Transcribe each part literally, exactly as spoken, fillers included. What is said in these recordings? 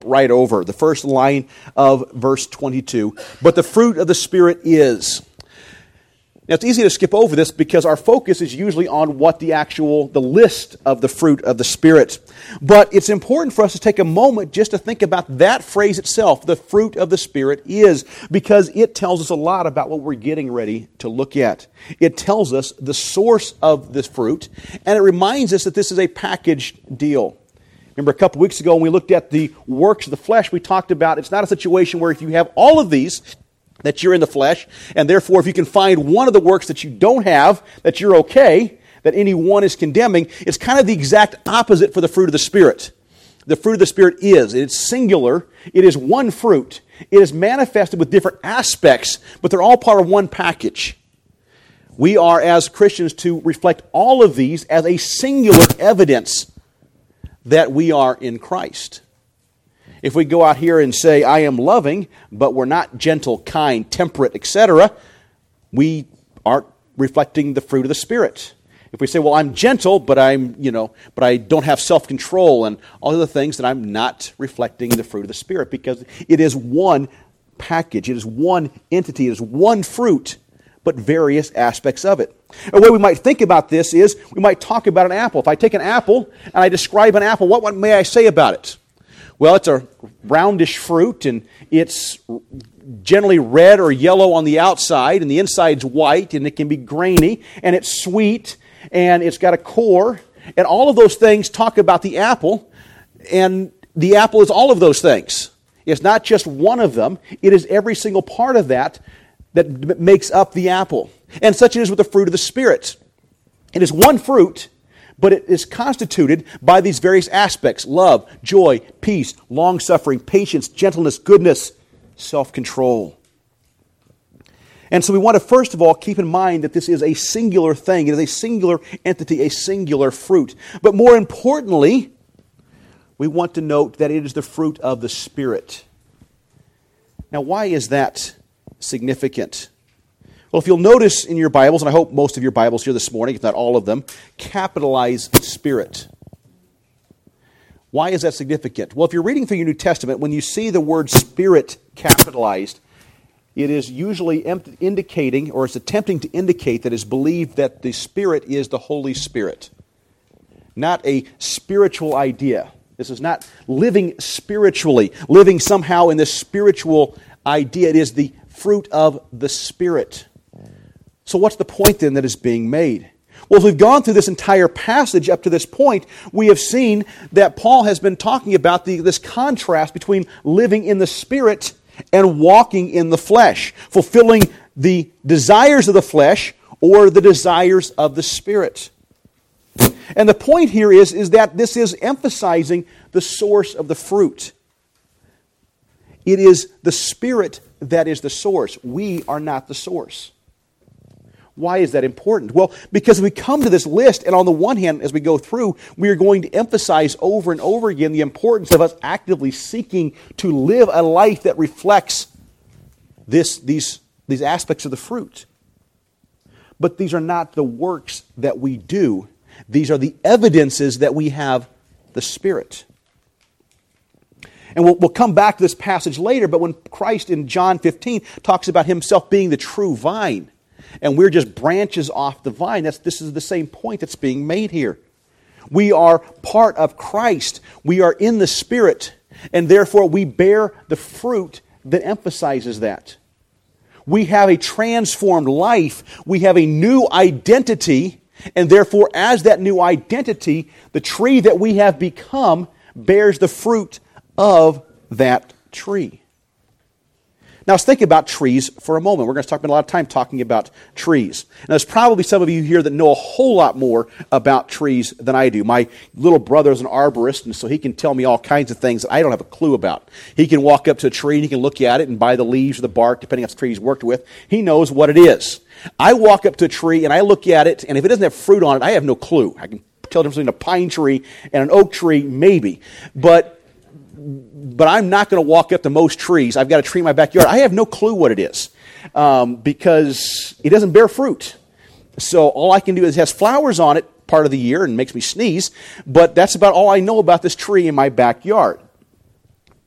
right over. The first line of verse twenty-two. But the fruit of the Spirit is. Now, it's easy to skip over this because our focus is usually on what the actual, the list of the fruit of the Spirit. But it's important for us to take a moment just to think about that phrase itself, the fruit of the Spirit is, because it tells us a lot about what we're getting ready to look at. It tells us the source of this fruit, and it reminds us that this is a packaged deal. Remember a couple weeks ago when we looked at the works of the flesh, we talked about it's not a situation where if you have all of these, that you're in the flesh, and therefore if you can find one of the works that you don't have, that you're okay, that any one is condemning. It's kind of the exact opposite for the fruit of the Spirit. The fruit of the Spirit is. It's singular. It is one fruit. It is manifested with different aspects, but they're all part of one package. We are, as Christians, to reflect all of these as a singular evidence that we are in Christ. If we go out here and say, I am loving, but we're not gentle, kind, temperate, et cetera, we aren't reflecting the fruit of the Spirit. If we say, well, I'm gentle, but I'm, you know, but I don't have self-control and all other things, then I'm not reflecting the fruit of the Spirit, because it is one package, it is one entity, it is one fruit, but various aspects of it. A way we might think about this is, we might talk about an apple. If I take an apple and I describe an apple, what, what may I say about it? Well, it's a roundish fruit, and it's generally red or yellow on the outside, and the inside's white, and it can be grainy, and it's sweet, and it's got a core, and all of those things talk about the apple, and the apple is all of those things. It's not just one of them. It is every single part of that that makes up the apple. And such it is with the fruit of the Spirit. It is one fruit, but it is constituted by these various aspects: love, joy, peace, long-suffering, patience, gentleness, goodness, self-control. And so we want to first of all keep in mind that this is a singular thing. It is a singular entity, a singular fruit. But more importantly, we want to note that it is the fruit of the Spirit. Now, why is that significant? Well, if you'll notice in your Bibles, and I hope most of your Bibles here this morning, if not all of them, capitalize Spirit. Why is that significant? Well, if you're reading through your New Testament, when you see the word Spirit capitalized, it is usually indicating, or it's attempting to indicate, that it's believed that the Spirit is the Holy Spirit. Not a spiritual idea. This is not living spiritually, living somehow in this spiritual idea. It is the fruit of the Spirit. So what's the point then that is being made? Well, if we've gone through this entire passage up to this point, we have seen that Paul has been talking about the, this contrast between living in the Spirit and walking in the flesh, fulfilling the desires of the flesh or the desires of the Spirit. And the point here is, is that this is emphasizing the source of the fruit. It is the Spirit that is the source. We are not the source. Why is that important? Well, because we come to this list, and on the one hand, as we go through, we are going to emphasize over and over again the importance of us actively seeking to live a life that reflects this, these, these aspects of the fruit. But these are not the works that we do. These are the evidences that we have the Spirit. And we'll, we'll come back to this passage later, but when Christ in John fifteen talks about Himself being the true vine, and we're just branches off the vine, that's, this is the same point that's being made here. We are part of Christ. We are in the Spirit, and therefore we bear the fruit that emphasizes that. We have a transformed life. We have a new identity, and therefore as that new identity, the tree that we have become bears the fruit of that tree. Now let's think about trees for a moment. We're going to spend a lot of time talking about trees. Now there's probably some of you here that know a whole lot more about trees than I do. My little brother is an arborist, and so he can tell me all kinds of things that I don't have a clue about. He can walk up to a tree and he can look at it, and by the leaves or the bark, depending on the tree he's worked with, he knows what it is. I walk up to a tree and I look at it, and if it doesn't have fruit on it, I have no clue. I can tell the difference between a pine tree and an oak tree, maybe. But But I'm not going to walk up to most trees. I've got a tree in my backyard. I have no clue what it is um, because it doesn't bear fruit. So all I can do is it has flowers on it part of the year and makes me sneeze, but that's about all I know about this tree in my backyard.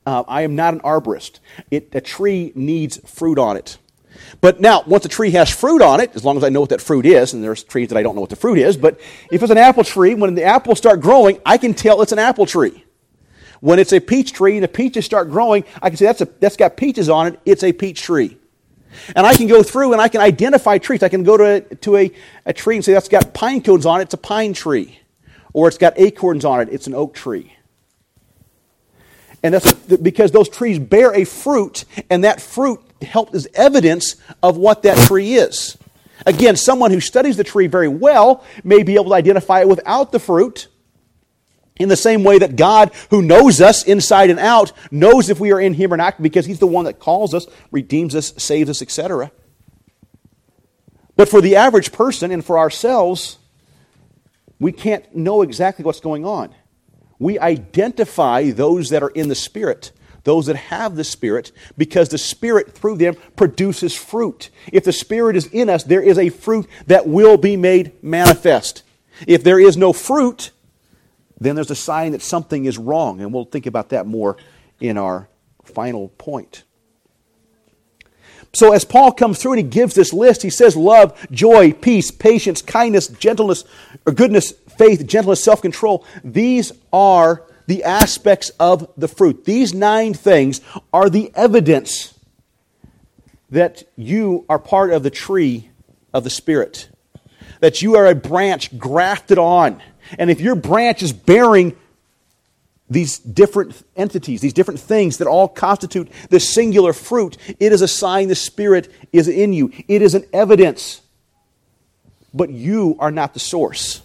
Uh, I am not an arborist. It, a tree needs fruit on it. But now, once a tree has fruit on it, as long as I know what that fruit is, and there's trees that I don't know what the fruit is, but if it's an apple tree, when the apples start growing, I can tell it's an apple tree. When it's a peach tree and the peaches start growing, I can say that's, a, that's got peaches on it, it's a peach tree. And I can go through and I can identify trees. I can go to, a, to a, a tree and say that's got pine cones on it, it's a pine tree. Or it's got acorns on it, it's an oak tree. And that's because those trees bear a fruit, and that fruit helps as evidence of what that tree is. Again, someone who studies the tree very well may be able to identify it without the fruit, in the same way that God, who knows us inside and out, knows if we are in Him or not, because He's the one that calls us, redeems us, saves us, et cetera. But for the average person and for ourselves, we can't know exactly what's going on. We identify those that are in the Spirit, those that have the Spirit, because the Spirit, through them, produces fruit. If the Spirit is in us, there is a fruit that will be made manifest. If there is no fruit, then there's a sign that something is wrong, and we'll think about that more in our final point. So as Paul comes through and he gives this list, he says love, joy, peace, patience, kindness, gentleness, or goodness, faith, gentleness, self-control. These are the aspects of the fruit. These nine things are the evidence that you are part of the tree of the Spirit. That you are a branch grafted on. And if your branch is bearing these different entities, these different things that all constitute the singular fruit, it is a sign the Spirit is in you. It is an evidence. But you are not the source.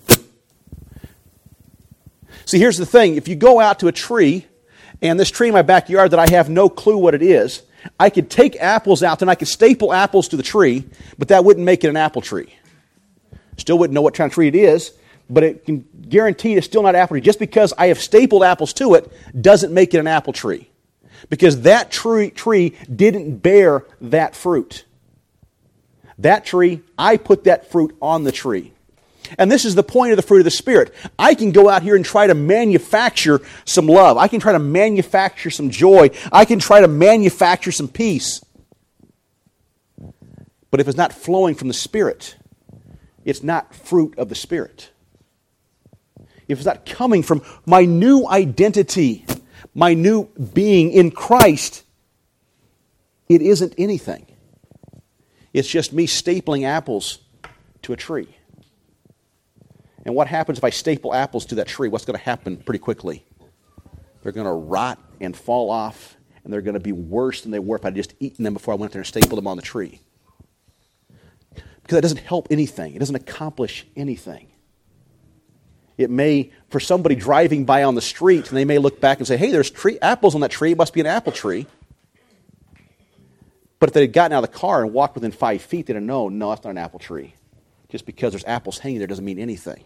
See, here's the thing. If you go out to a tree, and this tree in my backyard that I have no clue what it is, I could take apples out and I could staple apples to the tree, but that wouldn't make it an apple tree. Still wouldn't know what kind of tree it is, but it can guarantee it's still not an apple tree. Just because I have stapled apples to it doesn't make it an apple tree. Because that tree, tree didn't bear that fruit. That tree, I put that fruit on the tree. And this is the point of the fruit of the Spirit. I can go out here and try to manufacture some love. I can try to manufacture some joy. I can try to manufacture some peace. But if it's not flowing from the Spirit, it's not fruit of the Spirit. If it's not coming from my new identity, my new being in Christ, it isn't anything. It's just me stapling apples to a tree. And what happens if I staple apples to that tree? What's going to happen pretty quickly? They're going to rot and fall off, and they're going to be worse than they were if I'd just eaten them before I went there and stapled them on the tree. Because that doesn't help anything. It doesn't accomplish anything. It may, for somebody driving by on the street, and they may look back and say, hey, there's tree apples on that tree. It must be an apple tree. But if they had gotten out of the car and walked within five feet, they'd have known, no, that's not an apple tree. Just because there's apples hanging there doesn't mean anything.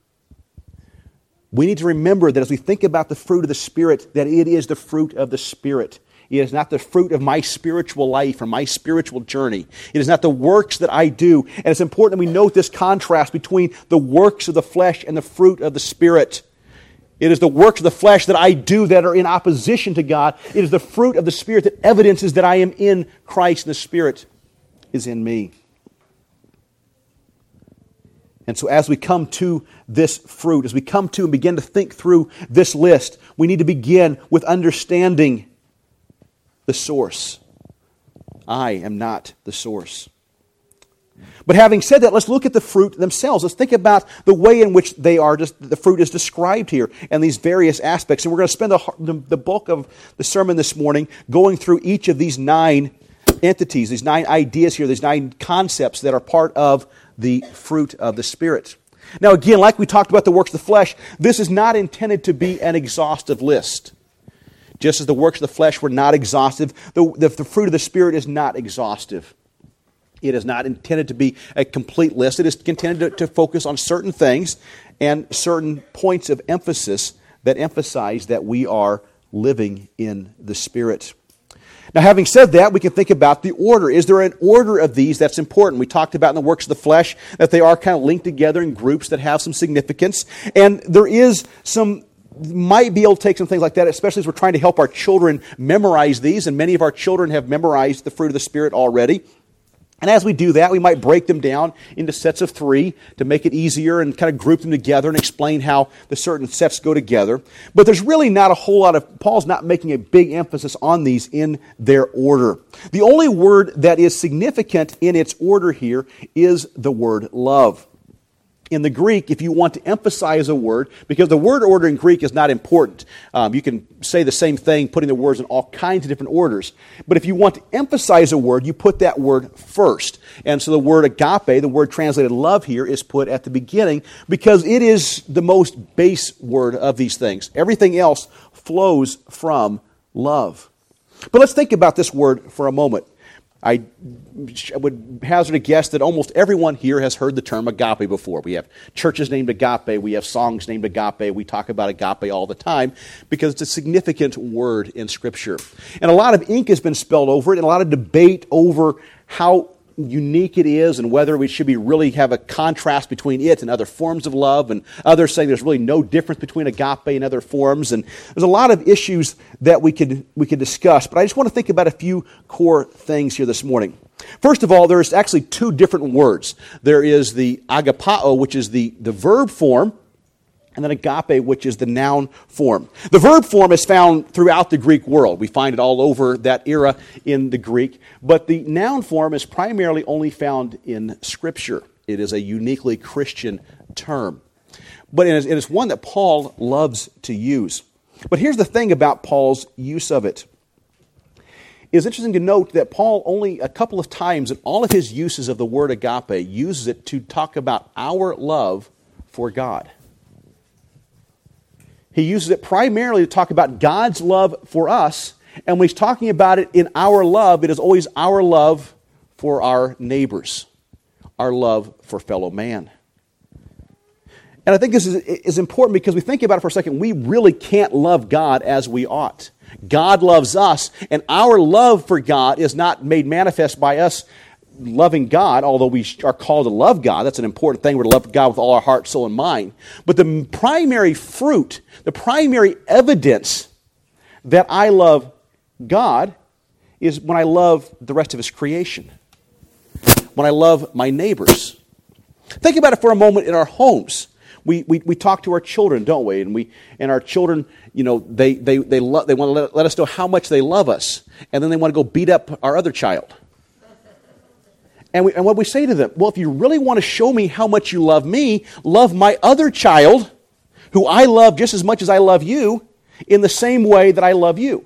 We need to remember that as we think about the fruit of the Spirit, that it is the fruit of the Spirit. It is not the fruit of my spiritual life or my spiritual journey. It is not the works that I do. And it's important that we note this contrast between the works of the flesh and the fruit of the Spirit. It is the works of the flesh that I do that are in opposition to God. It is the fruit of the Spirit that evidences that I am in Christ and the Spirit is in me. And so as we come to this fruit, as we come to and begin to think through this list, we need to begin with understanding the source. I am not the source. But having said that, let's look at the fruit themselves. Let's think about the way in which they are, just the fruit is described here and these various aspects. And we're going to spend the, the, the bulk of the sermon this morning going through each of these nine entities, these nine ideas here, these nine concepts that are part of the fruit of the Spirit. Now again, like we talked about the works of the flesh, this is not intended to be an exhaustive list. Just as the works of the flesh were not exhaustive, the, the, the fruit of the Spirit is not exhaustive. It is not intended to be a complete list. It is intended to, to focus on certain things and certain points of emphasis that emphasize that we are living in the Spirit. Now, having said that, we can think about the order. Is there an order of these that's important? We talked about in the works of the flesh that they are kind of linked together in groups that have some significance. And there is some might be able to take some things like that, especially as we're trying to help our children memorize these, and many of our children have memorized the fruit of the Spirit already. And as we do that, we might break them down into sets of three to make it easier and kind of group them together and explain how the certain sets go together. But there's really not a whole lot of, Paul's not making a big emphasis on these in their order. The only word that is significant in its order here is the word love. In the Greek, if you want to emphasize a word, because the word order in Greek is not important. Um, you can say the same thing, putting the words in all kinds of different orders. But if you want to emphasize a word, you put that word first. And so the word agape, the word translated love here, is put at the beginning because it is the most base word of these things. Everything else flows from love. But let's think about this word for a moment. I would hazard a guess that almost everyone here has heard the term agape before. We have churches named agape. We have songs named agape. We talk about agape all the time because it's a significant word in Scripture. And a lot of ink has been spilled over it and a lot of debate over how unique it is and whether we should be really have a contrast between it and other forms of love, and others saying there's really no difference between agape and other forms. And there's a lot of issues that we could we could discuss, but I just want to think about a few core things here this morning. First of all, there's actually two different words. There is the agapao, which is the, the verb form, and then agape, which is the noun form. The verb form is found throughout the Greek world. We find it all over that era in the Greek. But the noun form is primarily only found in Scripture. It is a uniquely Christian term. But it is, it is one that Paul loves to use. But here's the thing about Paul's use of it. It's interesting to note that Paul only a couple of times in all of his uses of the word agape uses it to talk about our love for God. He uses it primarily to talk about God's love for us, and when he's talking about it in our love, it is always our love for our neighbors, our love for fellow man. And I think this is, is important because we think about it for a second. We really can't love God as we ought. God loves us, and our love for God is not made manifest by us loving God, although we are called to love God. That's an important thing. We're to love God with all our heart, soul, and mind. But the primary fruit, the primary evidence that I love God is when I love the rest of His creation. When I love my neighbors. Think about it for a moment in our homes. We, we, we talk to our children, don't we? And we and our children, you know, they they they, lo- they want to let, let us know how much they love us, and then they want to go beat up our other child. And, we, and what we say to them, well, if you really want to show me how much you love me, love my other child, who I love just as much as I love you, in the same way that I love you.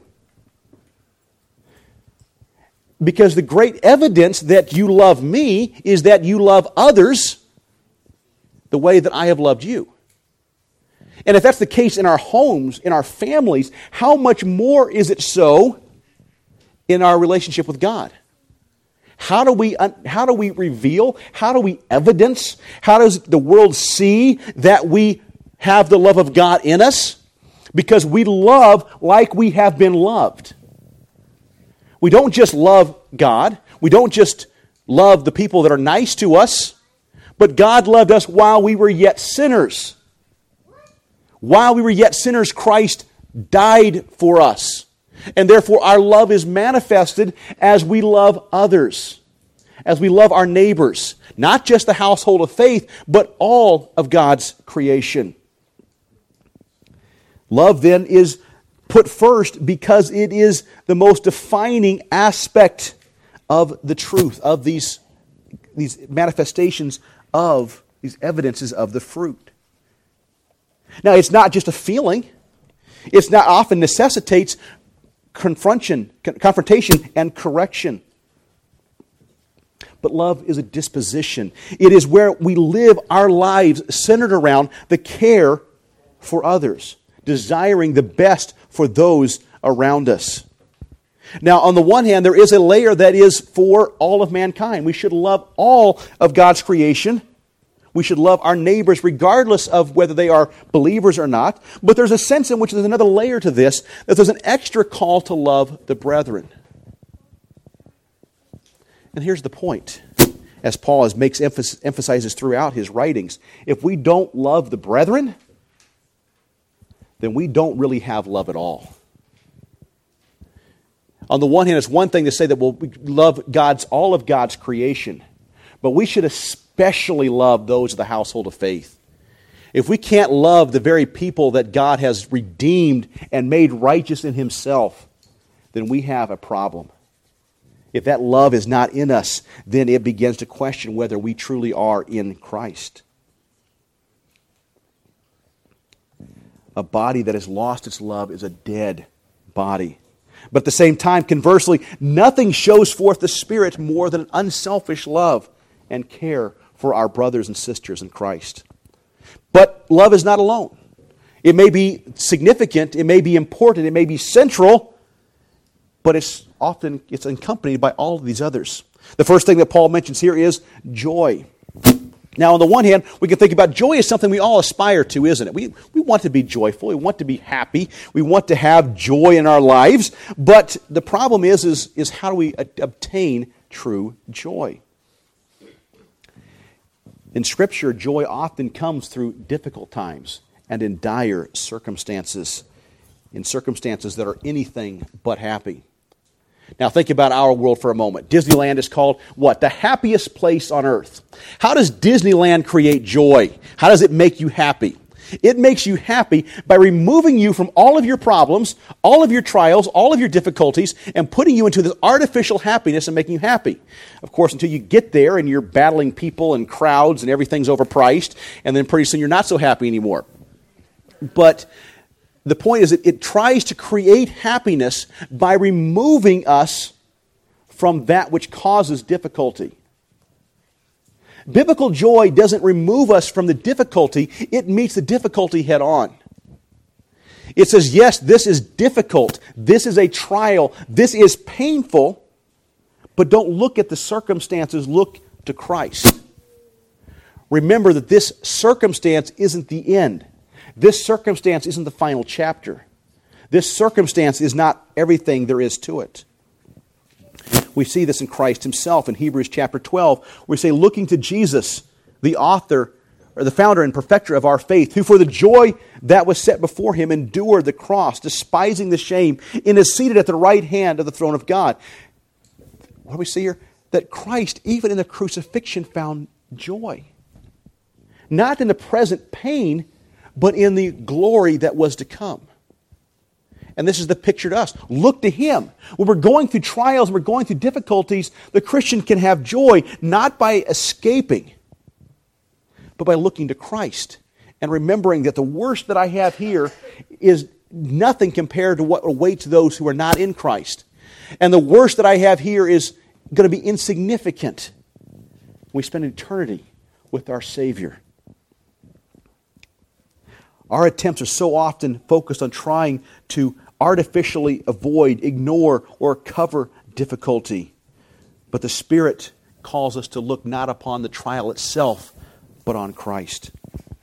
Because the great evidence that you love me is that you love others the way that I have loved you. And if that's the case in our homes, in our families, how much more is it so in our relationship with God? How do we how do we reveal? How do we evidence? How does the world see that we have the love of God in us? Because we love like we have been loved. We don't just love God. We don't just love the people that are nice to us. But God loved us while we were yet sinners. While we were yet sinners, Christ died for us. And therefore our love is manifested as we love others, as we love our neighbors, not just the household of faith, but all of God's creation. Love then is put first because it is the most defining aspect of the truth, of these, these manifestations of, these evidences of the fruit. Now, it's not just a feeling. It's not often necessitates confrontation, confrontation and correction. But love is a disposition. It is where we live our lives centered around the care for others, desiring the best for those around us. Now, on the one hand, there is a layer that is for all of mankind. We should love all of God's creation. We should love our neighbors regardless of whether they are believers or not. But there's a sense in which there's another layer to this, that there's an extra call to love the brethren. And here's the point, as Paul has makes emphasis, emphasizes throughout his writings. If we don't love the brethren, then we don't really have love at all. On the one hand, it's one thing to say that well, we love God's all of God's creation, but we should especially love those of the household of faith. If we can't love the very people that God has redeemed and made righteous in Himself, then we have a problem. If that love is not in us, then it begins to question whether we truly are in Christ. A body that has lost its love is a dead body. But at the same time, conversely, nothing shows forth the Spirit more than an unselfish love and care for our brothers and sisters in Christ. But love is not alone. It may be significant, it may be important, it may be central, but it's often it's accompanied by all of these others. The first thing that Paul mentions here is joy. Now, on the one hand, we can think about joy as something we all aspire to, isn't it? We, we want to be joyful, we want to be happy, we want to have joy in our lives, but the problem is, is, is how do we a- obtain true joy? In Scripture, joy often comes through difficult times and in dire circumstances, in circumstances that are anything but happy. Now think about our world for a moment. Disneyland is called what? The happiest place on earth. How does Disneyland create joy? How does it make you happy? It makes you happy by removing you from all of your problems, all of your trials, all of your difficulties, and putting you into this artificial happiness and making you happy. Of course, until you get there and you're battling people and crowds and everything's overpriced, and then pretty soon you're not so happy anymore. But the point is that it tries to create happiness by removing us from that which causes difficulty. Biblical joy doesn't remove us from the difficulty, it meets the difficulty head on. It says, yes, this is difficult, this is a trial, this is painful, but don't look at the circumstances, look to Christ. Remember that this circumstance isn't the end. This circumstance isn't the final chapter. This circumstance is not everything there is to it. We see this in Christ Himself in Hebrews chapter twelve, where we say, looking to Jesus, the author, or the founder and perfecter of our faith, who for the joy that was set before Him endured the cross, despising the shame, and is seated at the right hand of the throne of God. What do we see here? That Christ, even in the crucifixion, found joy. Not in the present pain, but in the glory that was to come. And this is the picture to us. Look to Him. When we're going through trials, we're going through difficulties, the Christian can have joy not by escaping, but by looking to Christ and remembering that the worst that I have here is nothing compared to what awaits those who are not in Christ. And the worst that I have here is going to be insignificant. We spend eternity with our Savior. Our attempts are so often focused on trying to artificially avoid, ignore, or cover difficulty. But the Spirit calls us to look not upon the trial itself, but on Christ.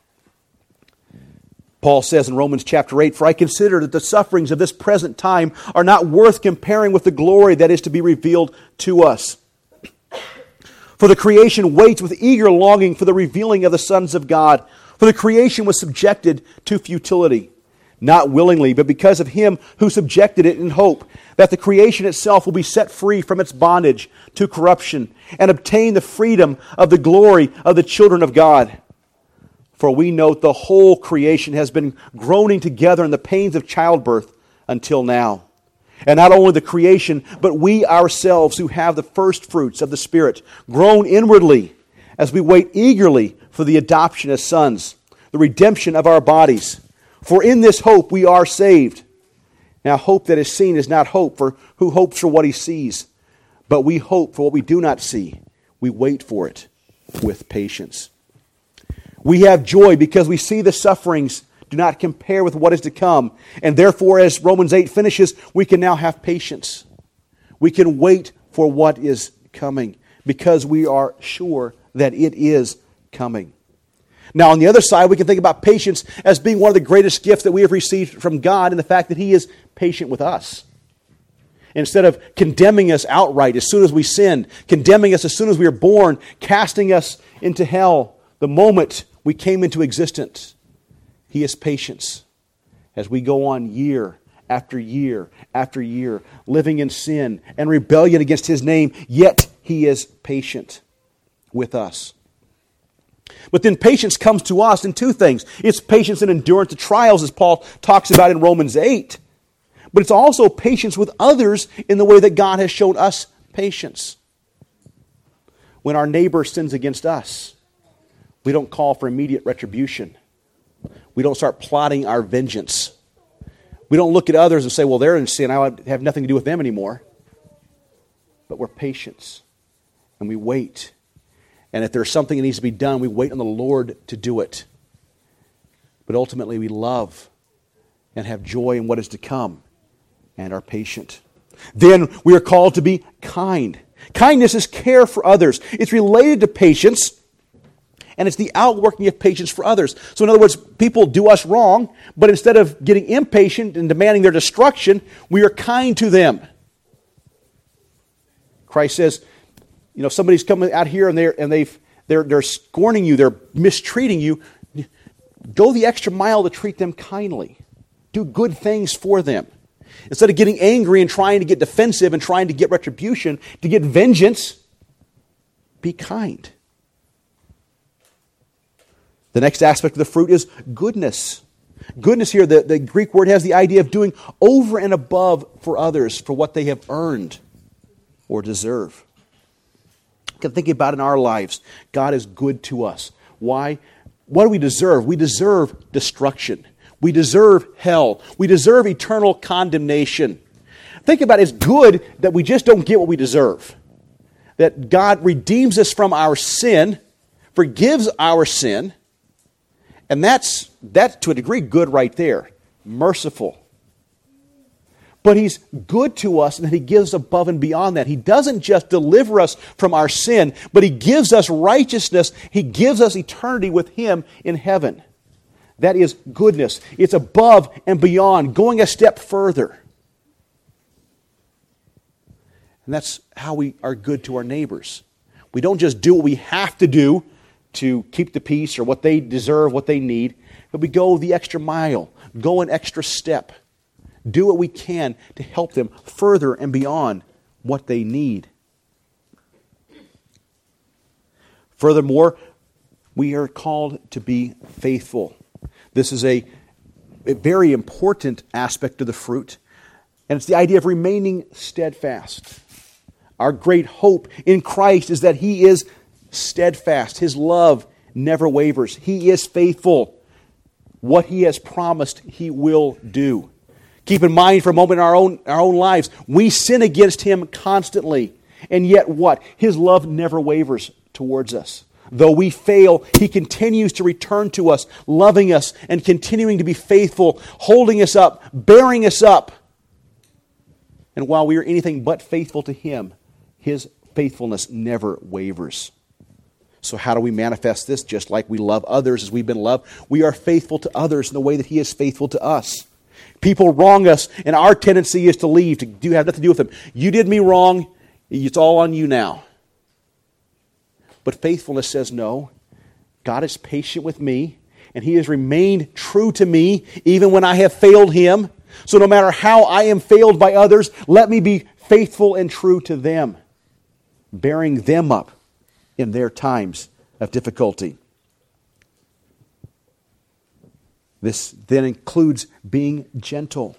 Paul says in Romans chapter eight, "For I consider that the sufferings of this present time are not worth comparing with the glory that is to be revealed to us. For the creation waits with eager longing for the revealing of the sons of God. For the creation was subjected to futility, not willingly, but because of Him who subjected it in hope, that the creation itself will be set free from its bondage to corruption and obtain the freedom of the glory of the children of God. For we note the whole creation has been groaning together in the pains of childbirth until now. And not only the creation, but we ourselves who have the first fruits of the Spirit groan inwardly as we wait eagerly for the adoption as sons, the redemption of our bodies. For in this hope we are saved. Now hope that is seen is not hope, for who hopes for what he sees? But we hope for what we do not see. We wait for it with patience. We have joy because we see the sufferings do not compare with what is to come. And therefore, as Romans eight finishes, we can now have patience. We can wait for what is coming because we are sure that it is coming. Now, on the other side, we can think about patience as being one of the greatest gifts that we have received from God in the fact that He is patient with us. Instead of condemning us outright as soon as we sinned, condemning us as soon as we were born, casting us into hell the moment we came into existence, He is patient. as we go on year after year after year, living in sin and rebellion against His name, yet He is patient with us. But then patience comes to us in two things. It's patience and endurance to trials, as Paul talks about in Romans eight. But it's also patience with others in the way that God has shown us patience. When our neighbor sins against us, we don't call for immediate retribution. We don't start plotting our vengeance. We don't look at others and say, well, they're in sin, I have nothing to do with them anymore. But we're patient, and we wait. And if there's something that needs to be done, we wait on the Lord to do it. But ultimately, we love and have joy in what is to come and are patient. Then we are called to be kind. Kindness is care for others. It's related to patience, and it's the outworking of patience for others. So in other words, people do us wrong, but instead of getting impatient and demanding their destruction, we are kind to them. Christ says, you know, somebody's coming out here and they're and they've they're they're scorning you, they're mistreating you. Go the extra mile to treat them kindly. Do good things for them. Instead of getting angry and trying to get defensive and trying to get retribution, to get vengeance, be kind. The next aspect of the fruit is goodness. Goodness here, the, the Greek word has the idea of doing over and above for others for what they have earned or deserve. You can think about in our lives, God is good to us. Why? What do we deserve? We deserve destruction. We deserve hell. We deserve eternal condemnation. Think about it. It's good that we just don't get what we deserve. That God redeems us from our sin, forgives our sin, and that's, that's to a degree good right there. Merciful. But He's good to us, and that He gives above and beyond that. He doesn't just deliver us from our sin, but He gives us righteousness. He gives us eternity with Him in heaven. That is goodness. It's above and beyond, going a step further. And that's how we are good to our neighbors. We don't just do what we have to do to keep the peace or what they deserve, what they need, but we go the extra mile, go an extra step. Do what we can to help them further and beyond what they need. Furthermore, we are called to be faithful. This is a, a very important aspect of the fruit, and it's the idea of remaining steadfast. Our great hope in Christ is that He is steadfast. His love never wavers. He is faithful. What He has promised, He will do. Keep in mind for a moment in our own, our own lives, we sin against Him constantly. And yet what? His love never wavers towards us. Though we fail, He continues to return to us, loving us and continuing to be faithful, holding us up, bearing us up. And while we are anything but faithful to Him, His faithfulness never wavers. So how do we manifest this? Just like we love others as we've been loved, we are faithful to others in the way that He is faithful to us. People wrong us, and our tendency is to leave, to do have nothing to do with them. You did me wrong, it's all on you now. But faithfulness says, no, God is patient with me, and He has remained true to me even when I have failed Him. So no matter how I am failed by others, let me be faithful and true to them, bearing them up in their times of difficulty. This then includes being gentle.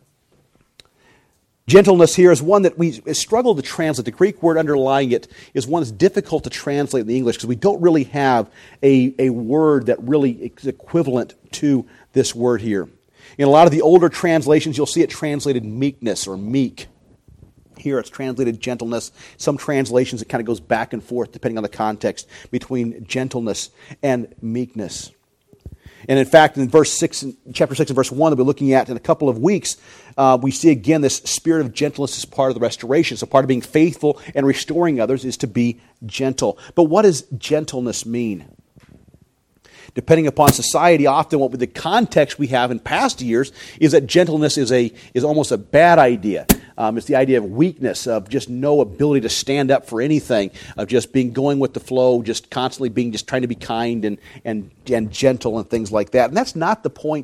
Gentleness here is one that we struggle to translate. The Greek word underlying it is one that's difficult to translate in the English because we don't really have a, a word that really is equivalent to this word here. In a lot of the older translations, you'll see it translated meekness or meek. Here it's translated gentleness. Some translations, it kind of goes back and forth depending on the context between gentleness and meekness. And in fact, in verse six, chapter six and verse one that we're looking at in a couple of weeks, uh, we see again this spirit of gentleness is part of the restoration. So part of being faithful and restoring others is to be gentle. But what does gentleness mean? Depending upon society, often what the context we have in past years is that gentleness is a is almost a bad idea. Um, it's the idea of weakness, of just no ability to stand up for anything, of just being going with the flow, just constantly being, just trying to be kind and and and gentle and things like that. And that's not the point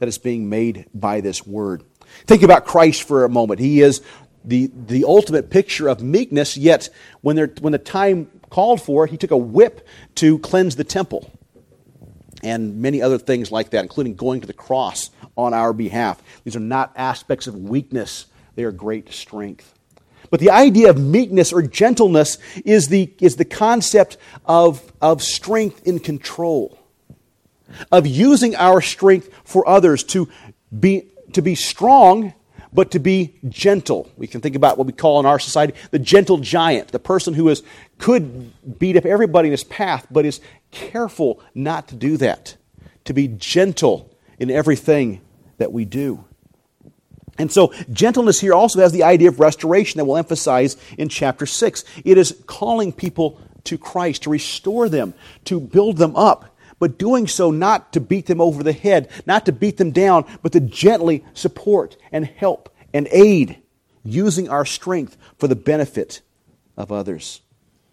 that is being made by this word. Think about Christ for a moment. He is the, the ultimate picture of meekness, yet when, there, when the time called for it, he took a whip to cleanse the temple. And many other things like that, including going to the cross on our behalf. These are not aspects of weakness. They are great strength. But the idea of meekness or gentleness is the, is the concept of, of strength in control. Of using our strength for others to be, to be strong, but to be gentle. We can think about what we call in our society the gentle giant, the person who is could beat up everybody in his path, but is careful not to do that. To be gentle in everything that we do. And so gentleness here also has the idea of restoration that we'll emphasize in chapter six. It is calling people to Christ, to restore them, to build them up, but doing so not to beat them over the head, not to beat them down, but to gently support and help and aid, using our strength for the benefit of others.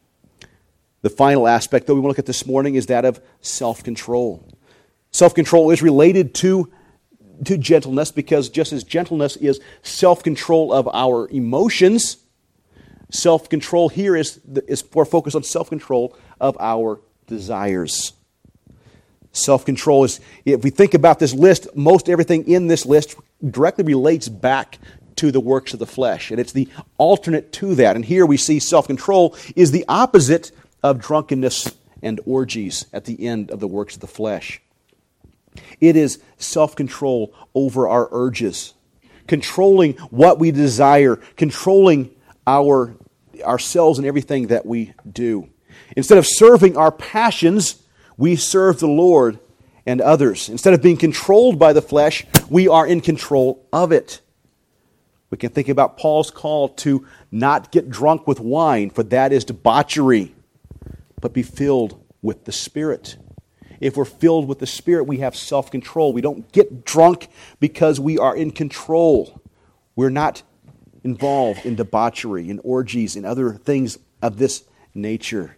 The final aspect that we want to look at this morning is that of self-control. Self-control is related to to gentleness, because just as gentleness is self-control of our emotions, self-control here is, is for focus on self-control of our desires. Self-control is, if we think about this list, most everything in this list directly relates back to the works of the flesh, and it's the alternate to that. And here we see self-control is the opposite of drunkenness and orgies at the end of the works of the flesh. It is self-control over our urges, controlling what we desire, controlling our ourselves and everything that we do. Instead of serving our passions, we serve the Lord and others. Instead of being controlled by the flesh, we are in control of it. We can think about Paul's call to not get drunk with wine, for that is debauchery, but be filled with the Spirit. If we're filled with the Spirit, we have self-control. We don't get drunk because we are in control. We're not involved in debauchery, in orgies, and other things of this nature.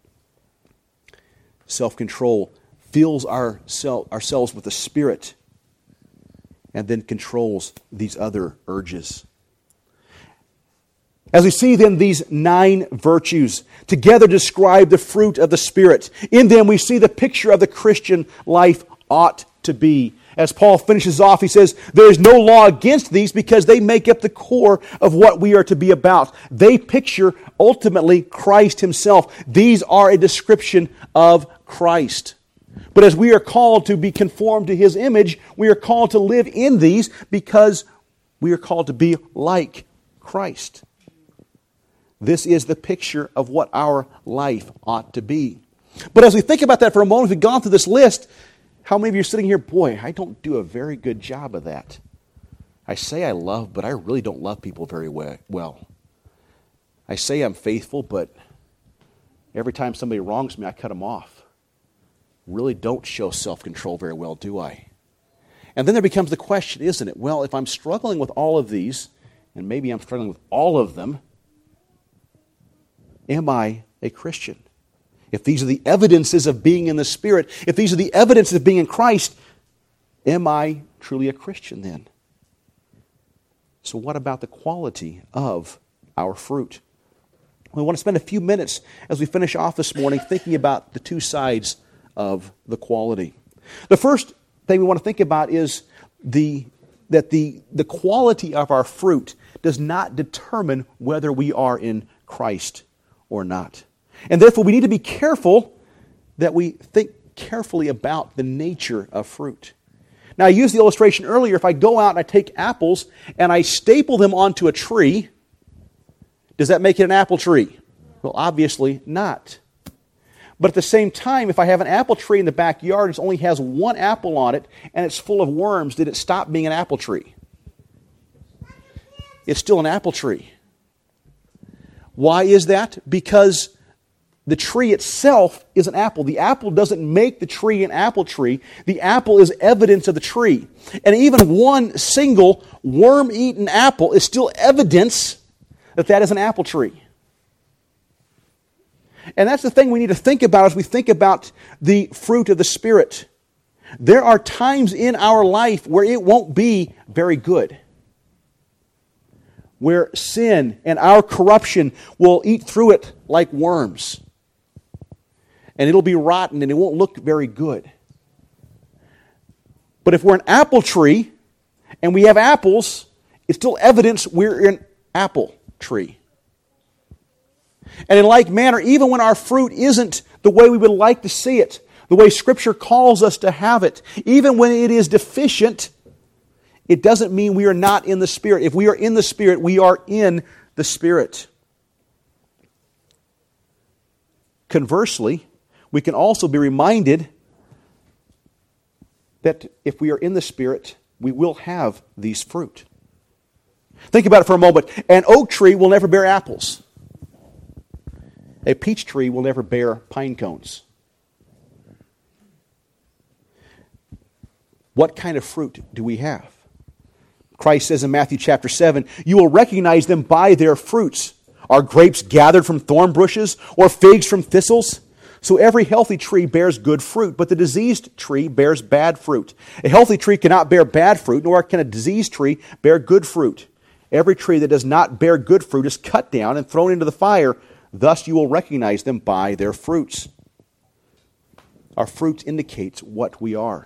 Self-control fills our self, ourselves with the Spirit and then controls these other urges. As we see then these nine virtues together describe the fruit of the Spirit. In them we see the picture of the Christian life ought to be. As Paul finishes off, he says, there is no law against these because they make up the core of what we are to be about. They picture ultimately Christ Himself. These are a description of Christ. But as we are called to be conformed to His image, we are called to live in these because we are called to be like Christ. This is the picture of what our life ought to be. But as we think about that for a moment, we've gone through this list, how many of you are sitting here, boy, I don't do a very good job of that. I say I love, but I really don't love people very well. I say I'm faithful, but every time somebody wrongs me, I cut them off. Really don't show self-control very well, do I? And then there becomes the question, isn't it? Well, if I'm struggling with all of these, and maybe I'm struggling with all of them, am I a Christian? If these are the evidences of being in the Spirit, if these are the evidences of being in Christ, am I truly a Christian then? So what about the quality of our fruit? We want to spend a few minutes as we finish off this morning thinking about the two sides of the quality. The first thing we want to think about is the that the, the quality of our fruit does not determine whether we are in Christ or not. And therefore, we need to be careful that we think carefully about the nature of fruit. Now, I used the illustration earlier. If I go out and I take apples and I staple them onto a tree, does that make it an apple tree? Well, obviously not. But at the same time, if I have an apple tree in the backyard and it only has one apple on it and it's full of worms, did it stop being an apple tree? It's still an apple tree. Why is that? Because the tree itself is an apple. The apple doesn't make the tree an apple tree. The apple is evidence of the tree. And even one single worm-eaten apple is still evidence that that is an apple tree. And that's the thing we need to think about as we think about the fruit of the Spirit. there are times in our life where it won't be very good. Where sin and our corruption will eat through it like worms. And it'll be rotten and it won't look very good. But if we're an apple tree and we have apples, it's still evidence we're an apple tree. And in like manner, even when our fruit isn't the way we would like to see it, the way Scripture calls us to have it, even when it is deficient, it doesn't mean we are not in the Spirit. If we are in the Spirit, we are in the Spirit. Conversely, we can also be reminded that if we are in the Spirit, we will have these fruit. Think about it for a moment. An oak tree will never bear apples. A peach tree will never bear pine cones. What kind of fruit do we have? Christ says in Matthew chapter seven, you will recognize them by their fruits. Are grapes gathered from thorn bushes or figs from thistles? So every healthy tree bears good fruit, but the diseased tree bears bad fruit. A healthy tree cannot bear bad fruit, nor can a diseased tree bear good fruit. Every tree that does not bear good fruit is cut down and thrown into the fire. Thus you will recognize them by their fruits. Our fruit indicates what we are.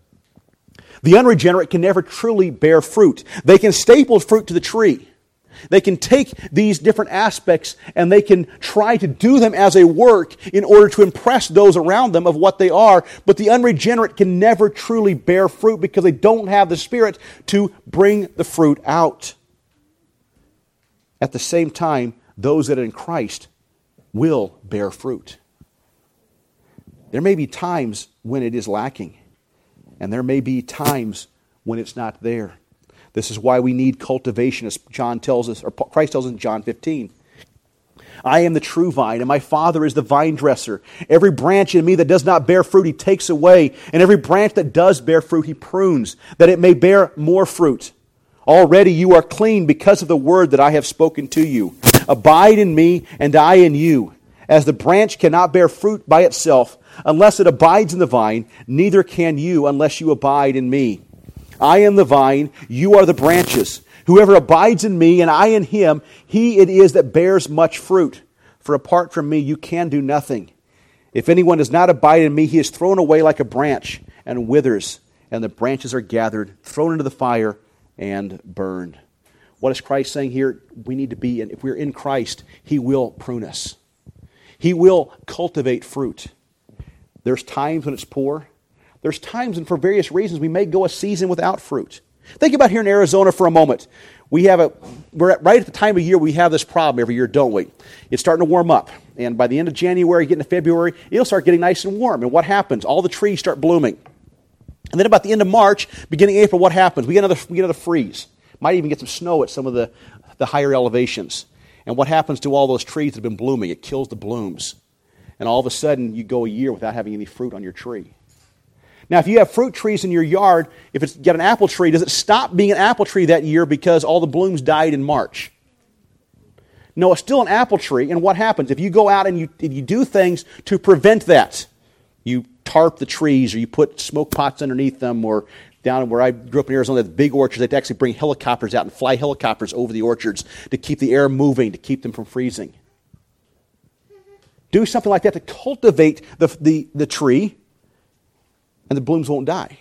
The unregenerate can never truly bear fruit. They can staple fruit to the tree. They can take these different aspects and they can try to do them as a work in order to impress those around them of what they are. But the unregenerate can never truly bear fruit because they don't have the Spirit to bring the fruit out. At the same time, those that are in Christ will bear fruit. There may be times when it is lacking, and there may be times when it's not there. This is why we need cultivation, as John tells us, or Christ tells us in John fifteen. I am the true vine, and my Father is the vine dresser. Every branch in me that does not bear fruit, He takes away. And every branch that does bear fruit, He prunes, that it may bear more fruit. Already you are clean because of the word that I have spoken to you. Abide in me, and I in you. As the branch cannot bear fruit by itself, unless it abides in the vine, neither can you unless you abide in me. I am the vine, you are the branches. Whoever abides in me and I in him, he it is that bears much fruit. For apart from me you can do nothing. If anyone does not abide in me, he is thrown away like a branch and withers, and the branches are gathered, thrown into the fire, and burned. What is Christ saying here? We need to be in, if we're in Christ, He will prune us. He will cultivate fruit. There's times when it's poor. There's times, and for various reasons, we may go a season without fruit. Think about here in Arizona for a moment. We have a, we're at, right at the time of year we have this problem every year, don't we? It's starting to warm up. And by the end of January, getting to February, it'll start getting nice and warm. And what happens? All the trees start blooming. And then about the end of March, beginning of April, what happens? We get another, we get another freeze. Might even get some snow at some of the, the higher elevations. And what happens to all those trees that have been blooming? It kills the blooms. And all of a sudden, you go a year without having any fruit on your tree. Now, if you have fruit trees in your yard, if it's got an apple tree, does it stop being an apple tree that year because all the blooms died in March? No, it's still an apple tree. And what happens? If you go out and you, if you do things to prevent that, you tarp the trees or you put smoke pots underneath them, or down where I grew up in Arizona, the big orchards, they'd actually bring helicopters out and fly helicopters over the orchards to keep the air moving, to keep them from freezing. Do something like that to cultivate the, the, the tree, and the blooms won't die.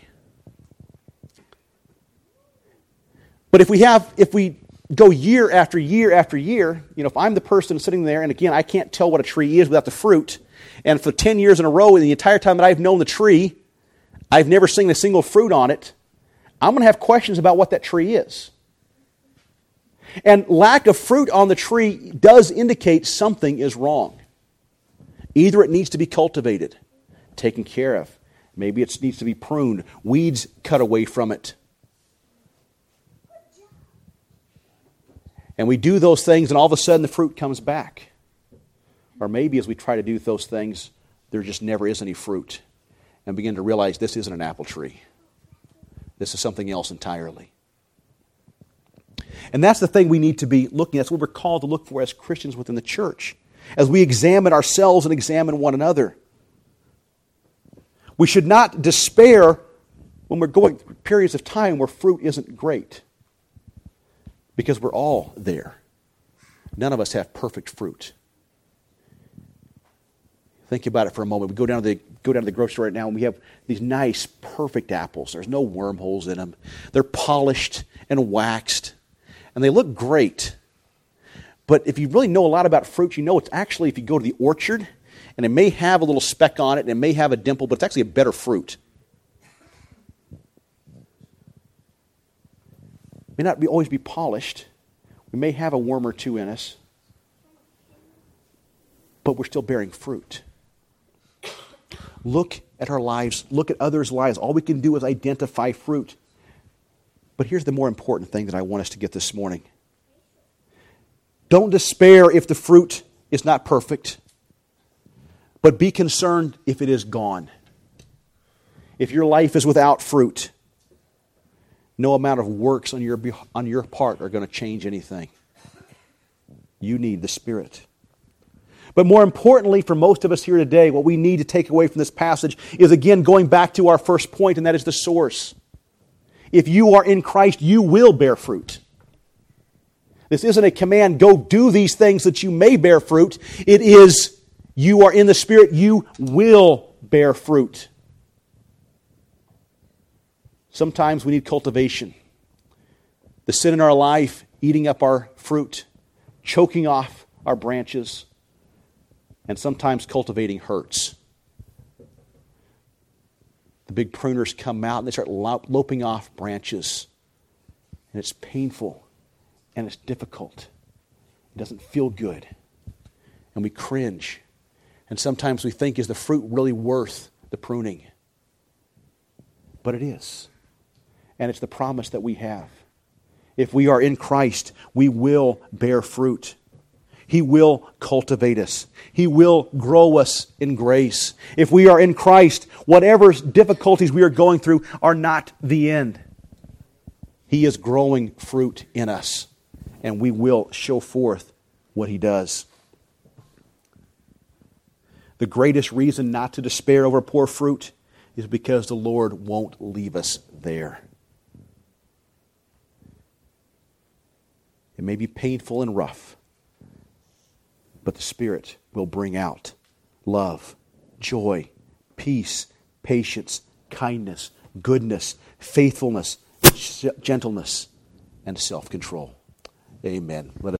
But if we have, if we go year after year after year, you know, if I'm the person sitting there, and again, I can't tell what a tree is without the fruit, and for ten years in a row, the entire time that I've known the tree, I've never seen a single fruit on it, I'm going to have questions about what that tree is. And lack of fruit on the tree does indicate something is wrong. Either it needs to be cultivated, taken care of. Maybe it needs to be pruned, weeds cut away from it. And we do those things, and all of a sudden the fruit comes back. Or maybe as we try to do those things, there just never is any fruit. And begin to realize this isn't an apple tree. This is something else entirely. And that's the thing we need to be looking at. That's what we're called to look for as Christians within the church. As we examine ourselves and examine one another. We should not despair when we're going through periods of time where fruit isn't great. Because we're all there. None of us have perfect fruit. Think about it for a moment. We go down to the go down to the grocery store right now and we have these nice, perfect apples. There's no wormholes in them. They're polished and waxed. And they look great. But if you really know a lot about fruit, you know it's actually, if you go to the orchard, and it may have a little speck on it, and it may have a dimple, but it's actually a better fruit. It may not be, always be polished. We may have a worm or two in us. But we're still bearing fruit. Look at our lives. Look at others' lives. All we can do is identify fruit. But here's the more important thing that I want us to get this morning. Don't despair if the fruit is not perfect, but be concerned if it is gone. If your life is without fruit, no amount of works on your, on your part are going to change anything. You need the Spirit. But more importantly, for most of us here today, what we need to take away from this passage is, again, going back to our first point, and that is the source. If you are in Christ, you will bear fruit. This isn't a command, go do these things that you may bear fruit. It is, you are in the Spirit, you will bear fruit. Sometimes we need cultivation. The sin in our life, eating up our fruit, choking off our branches, and sometimes cultivating hurts. The big pruners come out and they start loping off branches. And it's painful. And it's difficult. It doesn't feel good. And we cringe. And sometimes we think, is the fruit really worth the pruning? But it is. And it's the promise that we have. If we are in Christ, we will bear fruit. He will cultivate us. He will grow us in grace. If we are in Christ, whatever difficulties we are going through are not the end. He is growing fruit in us. And we will show forth what He does. The greatest reason not to despair over poor fruit is because the Lord won't leave us there. It may be painful and rough, but the Spirit will bring out love, joy, peace, patience, kindness, goodness, faithfulness, gentleness, and self-control. Amen. Let us